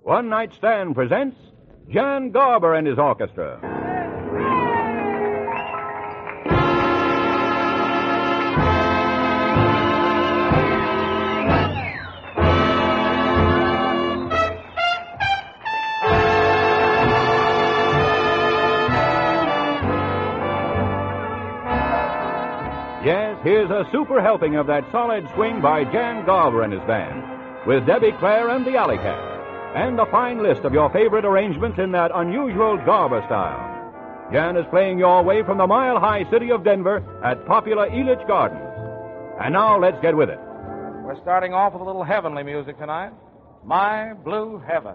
One Night Stand presents Jan Garber and his orchestra. Yes, here's a super helping of that solid swing by Jan Garber and his band, with Debbie Clare and the Alley Cat, and a fine list of your favorite arrangements in that unusual Garber style. Jan is playing your way from the mile-high city of Denver at popular Elitch Gardens. And now let's get with it. We're starting off with a little heavenly music tonight. My Blue Heaven.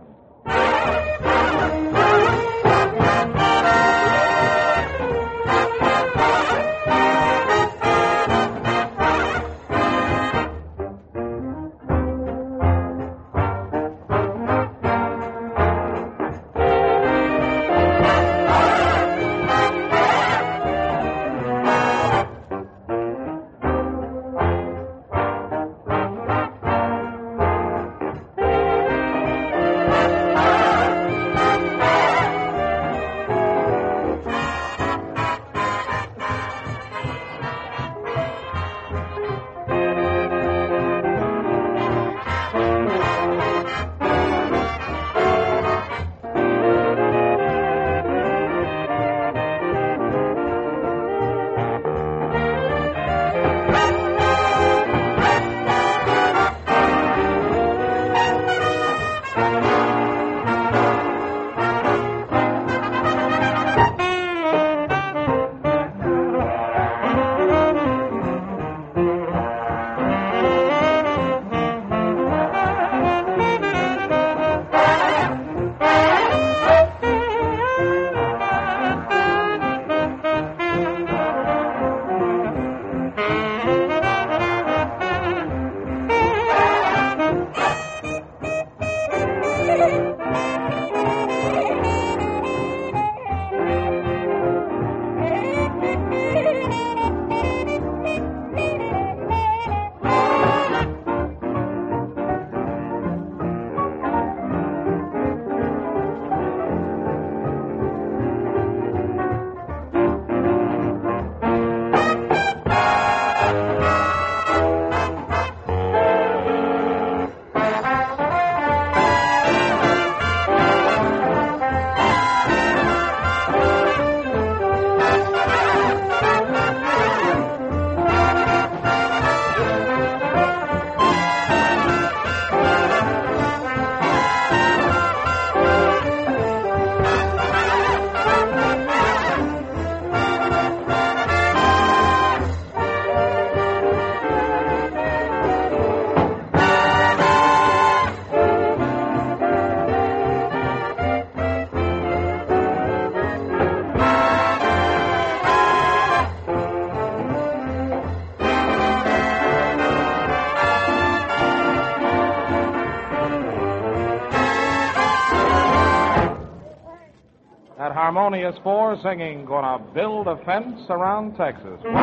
That harmonious four singing, Gonna Build a Fence Around Texas. One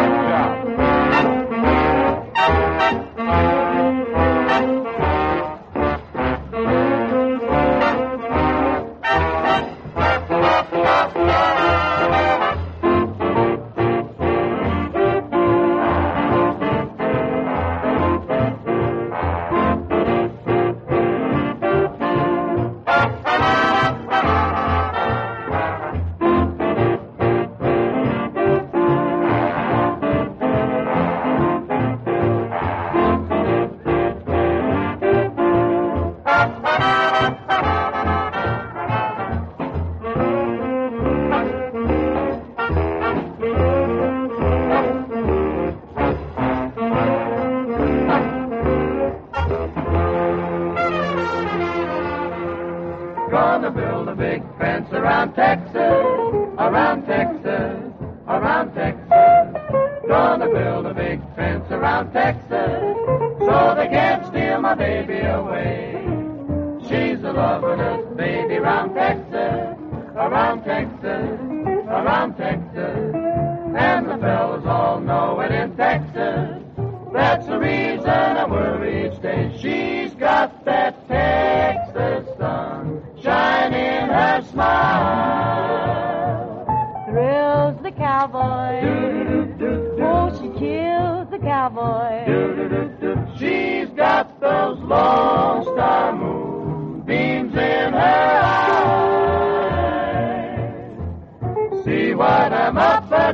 job. Gonna build a big fence around Texas, around Texas, around Texas. Gonna build a big fence around Texas, so they can't steal my baby away. She's a lovin'est baby around Texas, around Texas, around Texas. And the fellas all know it in Texas. That's the reason I worry each day. She's got that Texas sun.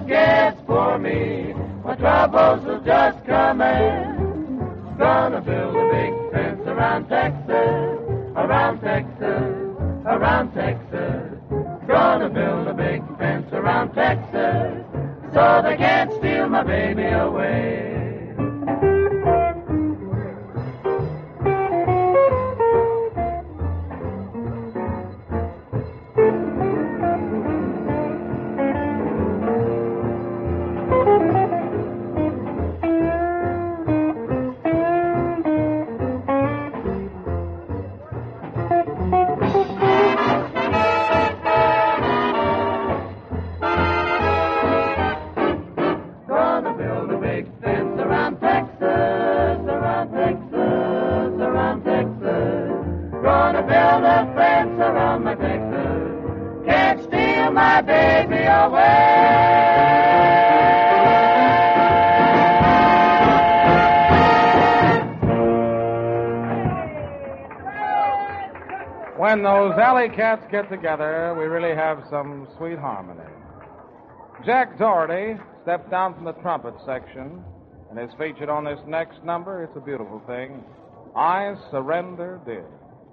gets for me. My troubles will just come in. Gonna build a big fence around Texas, around Texas, around Texas. Gonna build a big fence around Texas, so they can't steal my baby away. When those alley cats get together, we really have some sweet harmony. Jack Doherty stepped down from the trumpet section and is featured on this next number. It's a beautiful thing. I Surrender, Dear.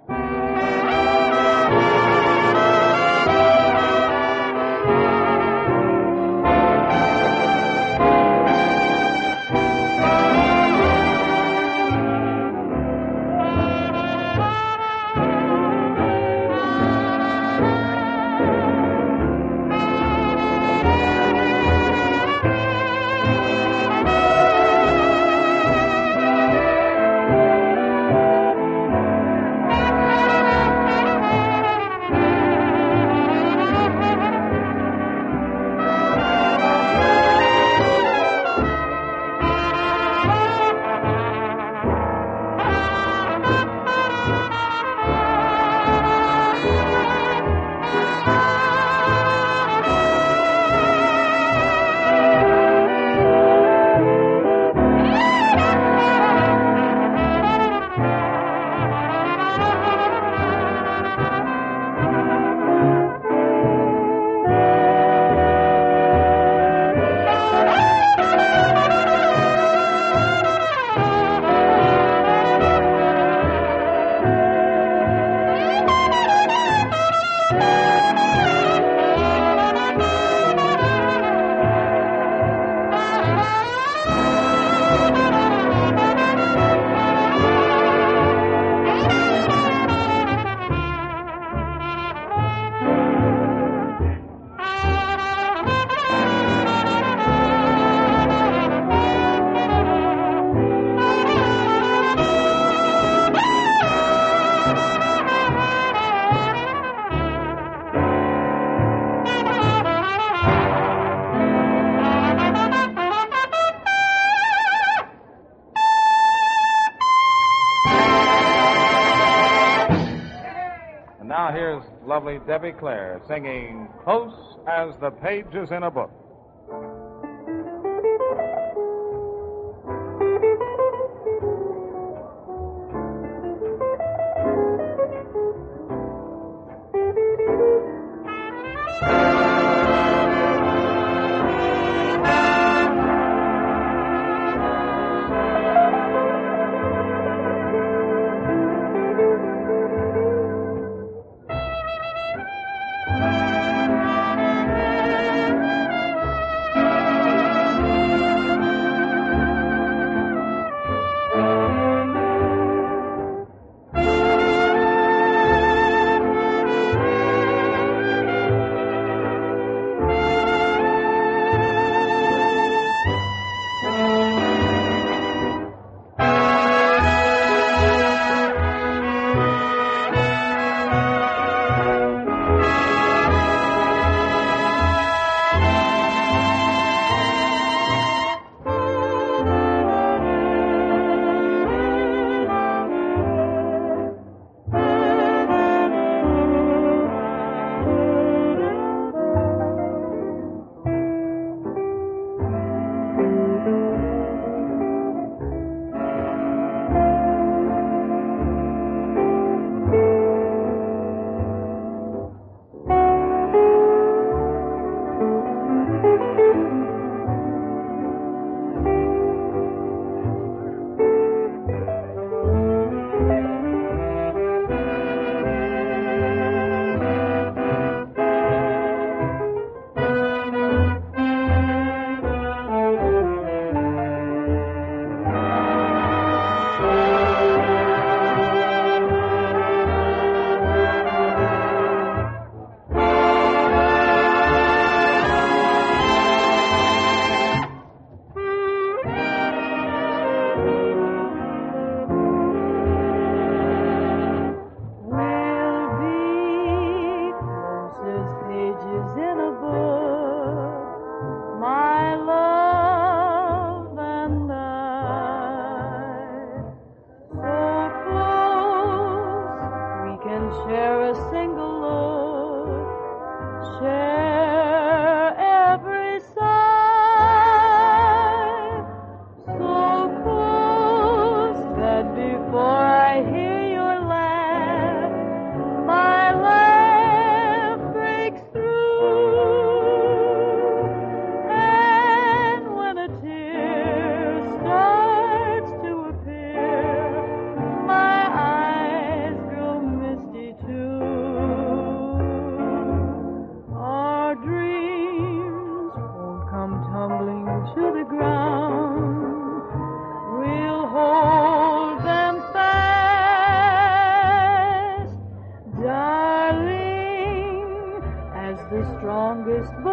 Now here's lovely Debbie Clare singing Close as the Pages in a Book.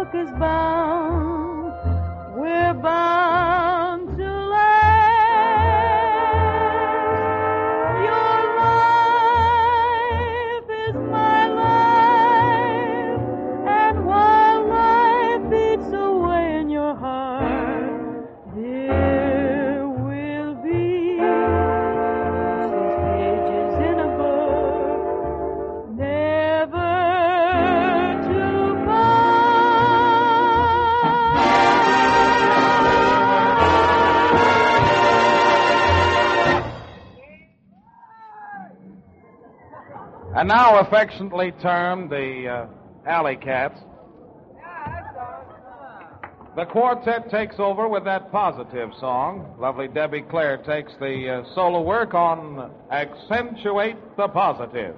book is bound, we're bound to last. Your life is my life, and while life beats away in your heart, there will be these pages in a book, never to And now affectionately termed the Alley Cats. The quartet takes over with that positive song. Lovely Debbie Clare takes the solo work on Accentuate the Positive.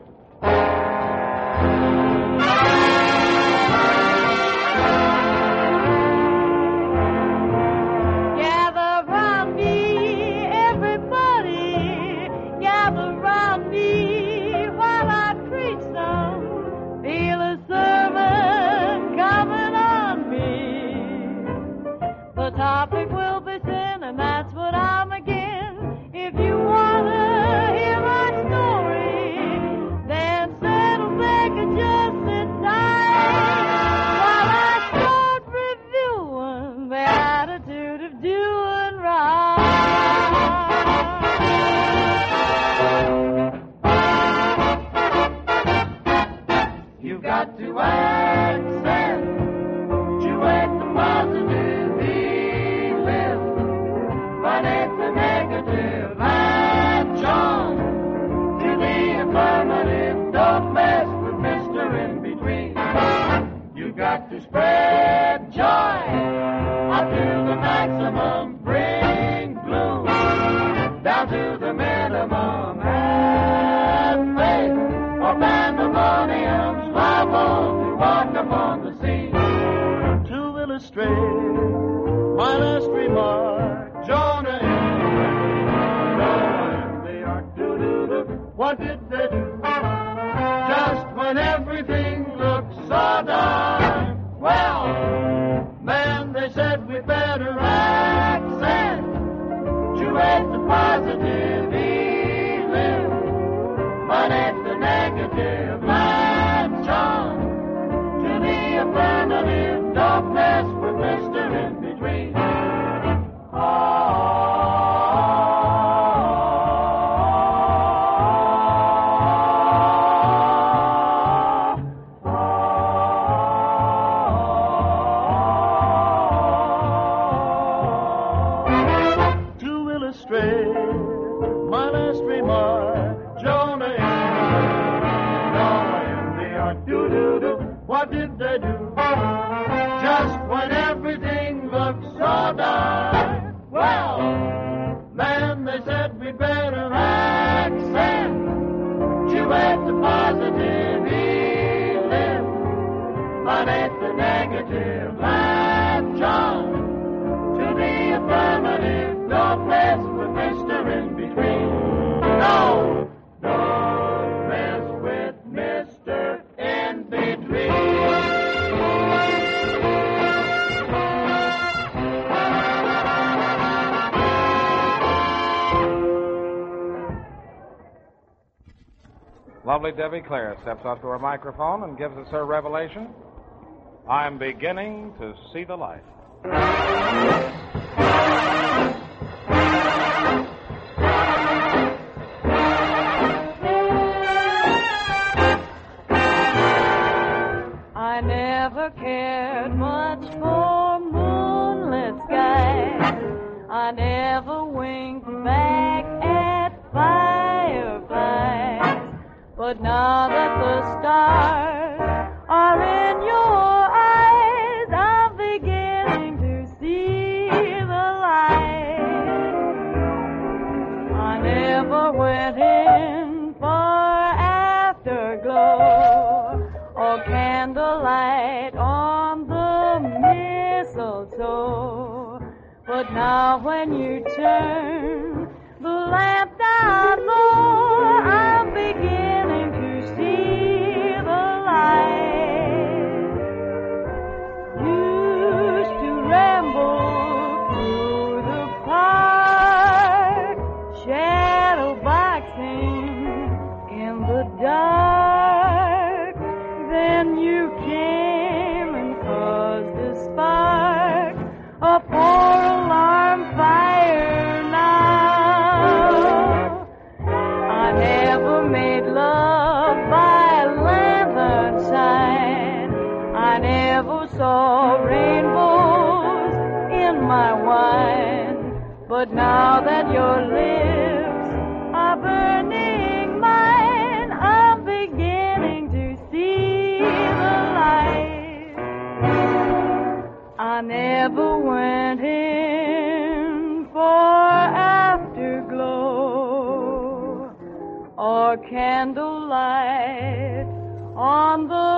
gather round me, everybody, gather round me while I preach some. Feel a sermon coming on me. The topic will be sin, and that's what I'm again. If you wanna hear my story, then settle back and just sit tight while I start reviewing the attitude of doing right. You've got to accentuate the positive, live, but it's the negative, latch on to the affirmative, don't mess with Mr. In Between. You've got to spread joy up to the maximum, bring gloom down to the minimum, and faith or pandemonium, liable to walk upon the scene. To illustrate my last remark, Jonah and the ark, do-do-do. What did they do? Just when everything looked so dark, well, man, they said we better accentuate the positive, live, but it's the negative, latch on to the affirmative, don't mess with Mr. In Between. To illustrate my last remark, Jonah and the ark, do-do-do. What did they do? Just when everything looked so dark, well, man, they said we better accentuate the positive, live, but it's the negative, latch on to the affirmative, don't mess with Mr. In Between. No, don't mess with Mr. In Between. Lovely Debbie Clare steps up to her microphone and gives us her revelation. I'm beginning to see the light. I never cared much for moonlit skies. I never winked back at fireflies. But now that the stars are in your eyes, I'm beginning to see the light. I never went in for afterglow or candlelight on the mistletoe. But now when you turn the lamp down low, I'm beginning to see the light. You But now that your lips are burning mine, I'm beginning to see the light. I never went in for afterglow or candlelight on the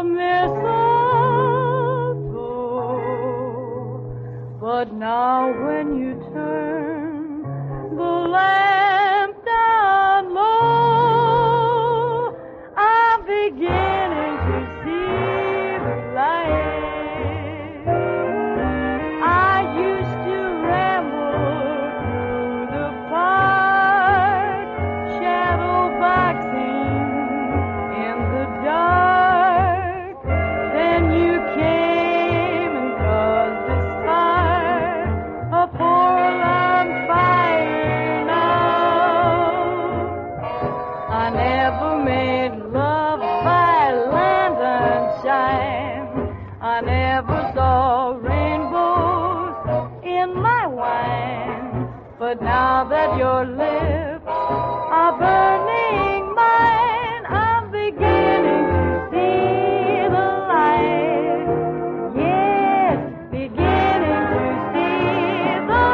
mistletoe. But now when you turn the lamp down low, I'm beginning to see the light. I used to ramble through the park, shadow boxing in the dark. Then you came and caused the spark, a four-alarm fire now. I never made love by lantern shine. I never saw rainbows in my wine. But now that your lips are burning mine, I'm beginning to see the light. Yes, beginning to see the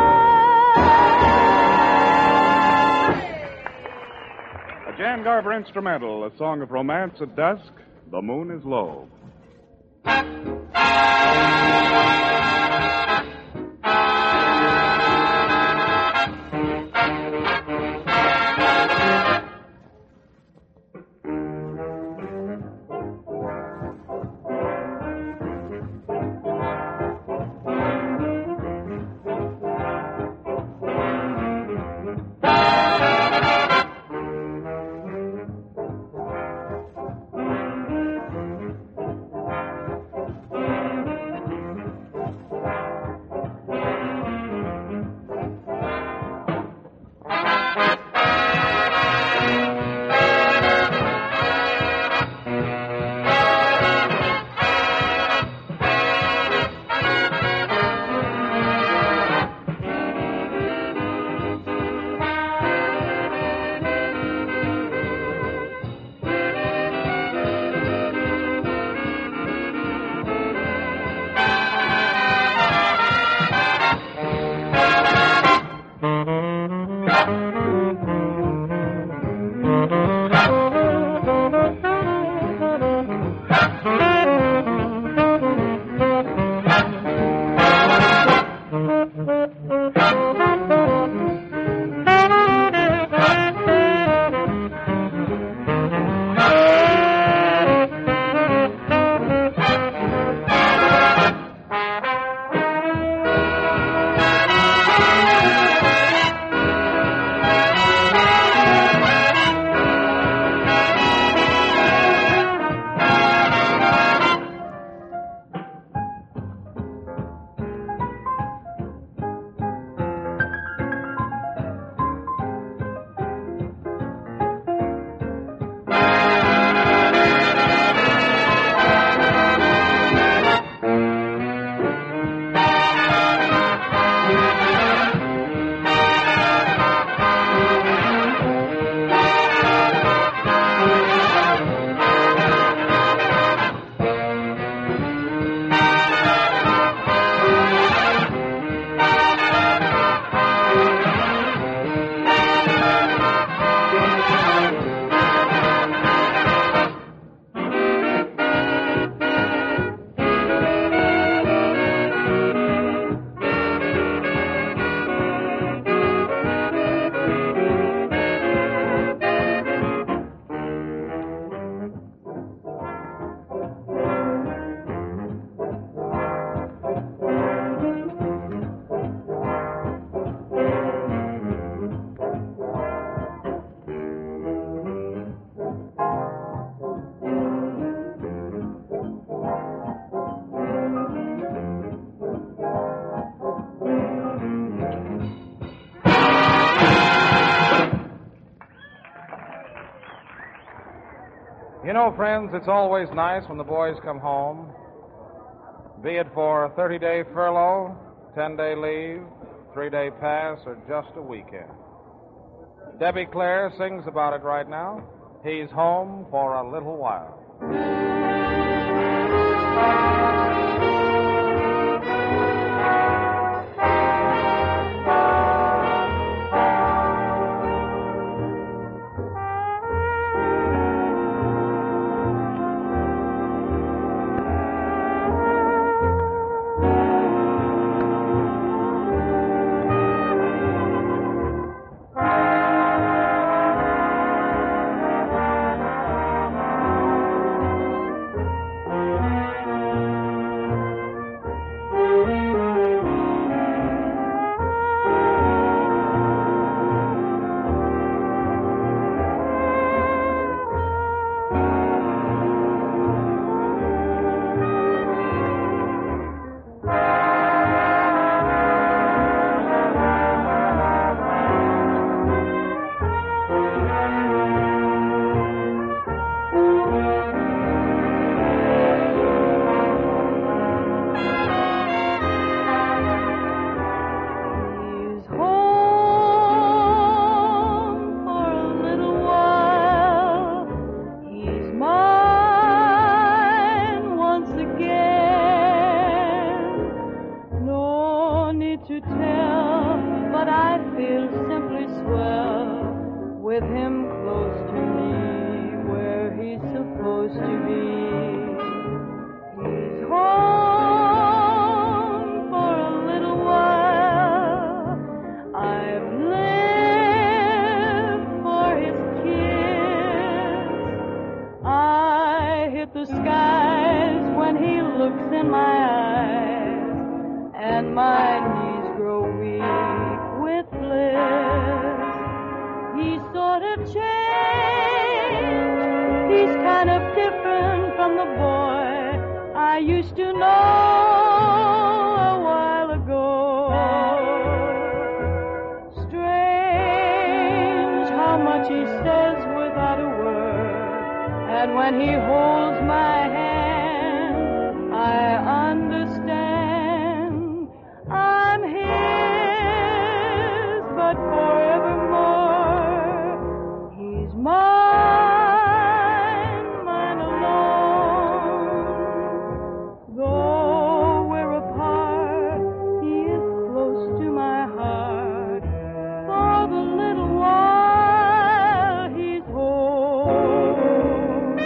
light. A Jan Garver instrumental, a song of romance at dusk, The Moon is Low. You know, friends, it's always nice when the boys come home, be it for a 30-day furlough, 10-day leave, 3-day pass, or just a weekend. Debbie Clare sings about it right now. He's home for a little while. With him close to me, where he's supposed to be. He's home for a little while. I've lived for his kiss. I hit the skies when he looks in my eyes, and my knees grow weak with bliss. He's sort of changed. He's kind of different from the boy I used to know a while ago. Strange how much he says without a word, and when he holds my hand, I understand. I'm his, but forevermore. Mine alone. Though we're apart, he is close to my heart. For the little while he's home.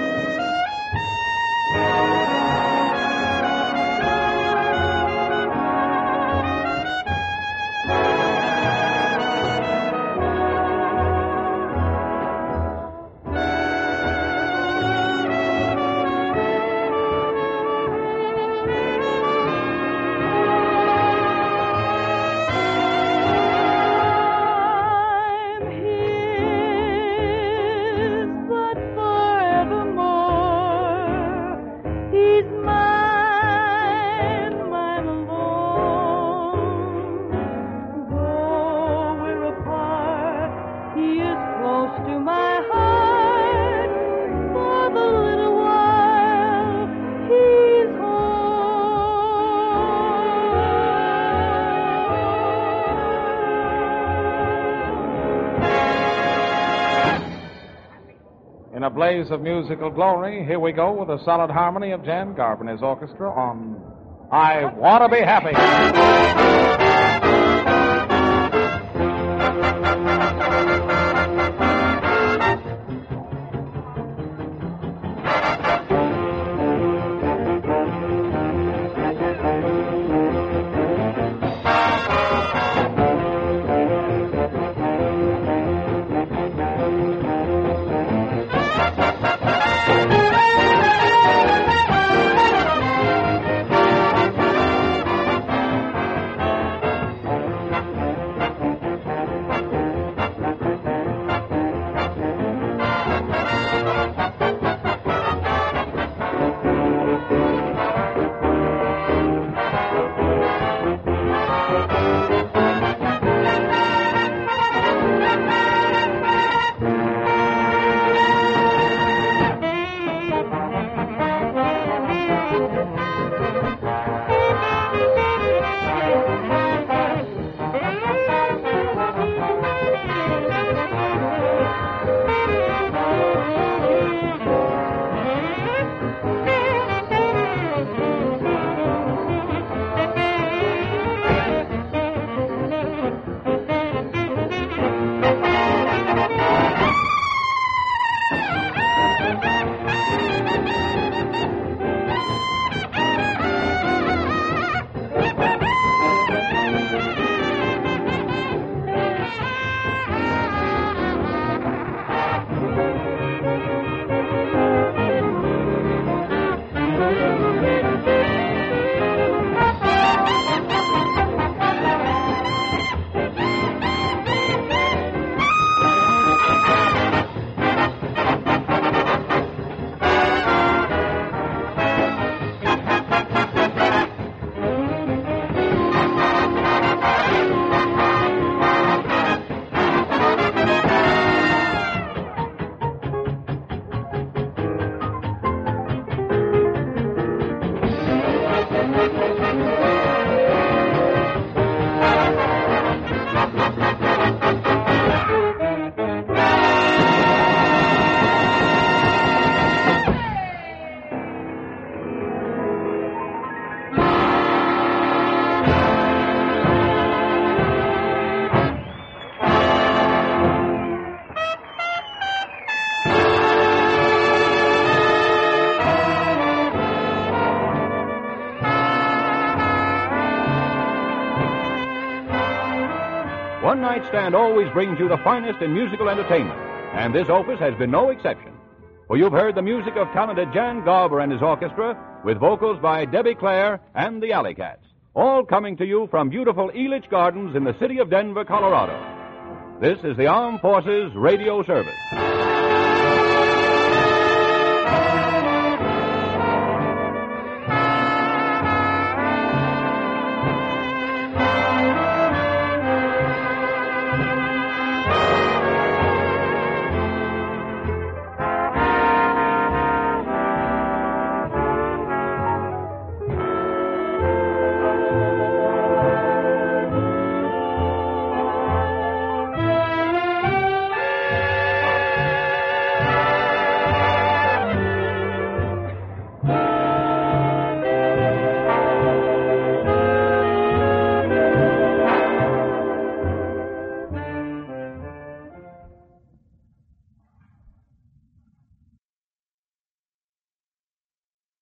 In a blaze of musical glory, here we go with the solid harmony of Jan Garber and his orchestra on I Want to Be Happy. One Night Stand always brings you the finest in musical entertainment, and this opus has been no exception. For you've heard the music of talented Jan Garber and his orchestra, with vocals by Debbie Clare and the Alley Cats, all coming to you from beautiful Elitch Gardens in the city of Denver, Colorado. This is the Armed Forces Radio Service.